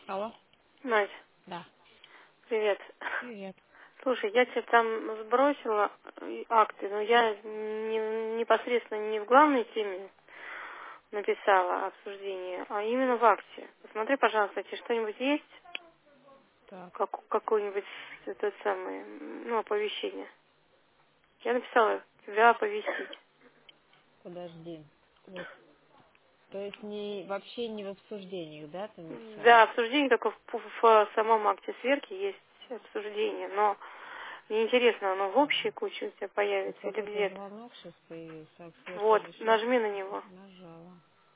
Алло? Надь, Да. привет. Привет. Слушай, я тебе там сбросила акты, но я непосредственно не в главной теме написала обсуждение, а именно в акте. Посмотри, пожалуйста, тебе что-нибудь есть? Так, Какое-нибудь это самое, ну, оповещение. Я написала тебя оповестить. подожди. Вот. То есть не вообще не в обсуждениях, да, ты Да, написала? обсуждение только в самом акте сверки есть обсуждение, но мне интересно, оно в общей куче у тебя Вот появится или какой-то где-то? звонок сейчас появился, а сверки Вот, же сейчас нажми на него. нажала.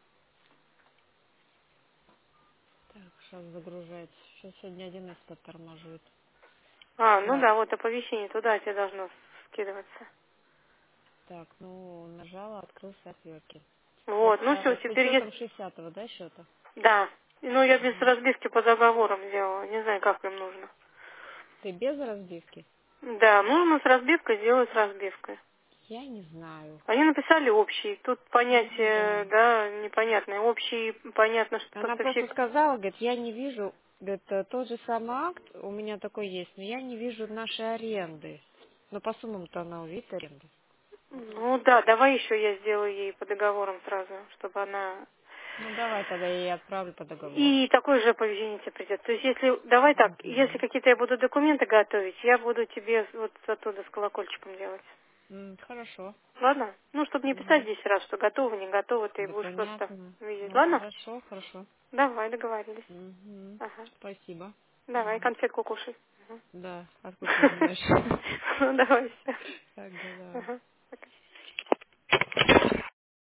Так, сейчас загружается. Сейчас сегодня 11 подтормаживает. А, ну Да. да, вот оповещение туда тебе должно скидываться. Так, ну, нажала, открылся отвертки. Вот, ну все, С теперь есть... учетом 60-го, да, счета? Да. Ну, я без Мгм. разбивки по договорам делала. Не знаю, как им нужно. Ты без разбивки? Да, нужно с разбивкой сделать с разбивкой. Я не знаю. Они написали общий. Тут Ну понятие, да. да, непонятное. Общий, понятно, что Она просто поставщик... сказала, говорит, я не вижу, говорит, тот же самый акт, у меня такой есть, но я не вижу нашей аренды. Но по суммам-то она увидит аренду. Ну да, давай еще я сделаю ей по договорам сразу, чтобы она... Ну давай тогда я ей отправлю по договору. И такое же оповещение тебе придет. То есть, если, давай так, если Мгм. какие-то я буду документы готовить, я буду тебе вот оттуда с колокольчиком делать. Хорошо. Ладно? Ну, чтобы не писать Мгм. 10 раз, что готово, не готово, ты Да будешь просто понятно. видеть. Ну Ладно? хорошо, хорошо. Давай, договорились. Мгм. Ага. Спасибо. Давай, конфетку кушай. Мгм. Да, откуда ты знаешь? Ну, давай, все. Так, да, давай. Ага.